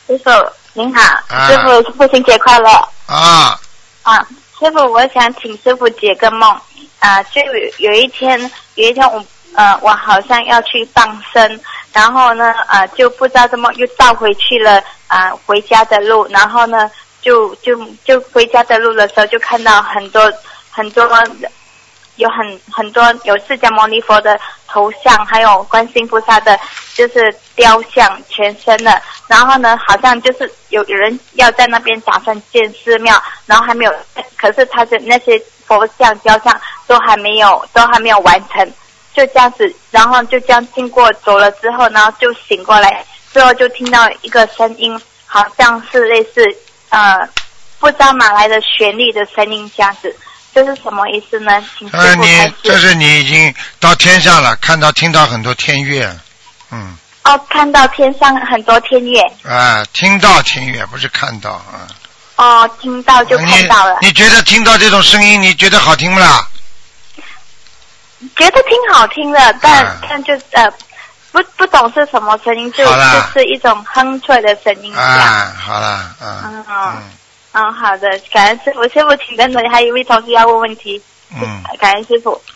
师傅您好，师傅父亲节快乐。师傅，我想请师傅解个梦。就有一天我好像要去放生，然后呢就不知道怎么又倒回去了回家的路，然后呢就回家的路的时候就看到很多有很多有释迦牟尼佛的头像，还有观世音菩萨的就是雕像全身的，然后呢好像就是有人要在那边打算建寺庙，然后还没有，可是他的那些佛像雕像都还没有完成，就这样子，然后就这样经过走了之后，然后就醒过来之后就听到一个声音，好像是类似不知道哪来的旋律的声音，这样子，这是什么意思呢？请师父开示。 这是你已经到天上了，听到很多天乐。 看到天上很多天乐。 听到天乐，不是看到听到就看到了。 你觉得听到这种声音，你觉得好听不啦？ 觉得挺好听的，但就不懂是什么声音，就是一种哼脆的声音。 好了。 好的，感恩师傅。师傅请等等，还有一位同事要问问题。感恩师傅。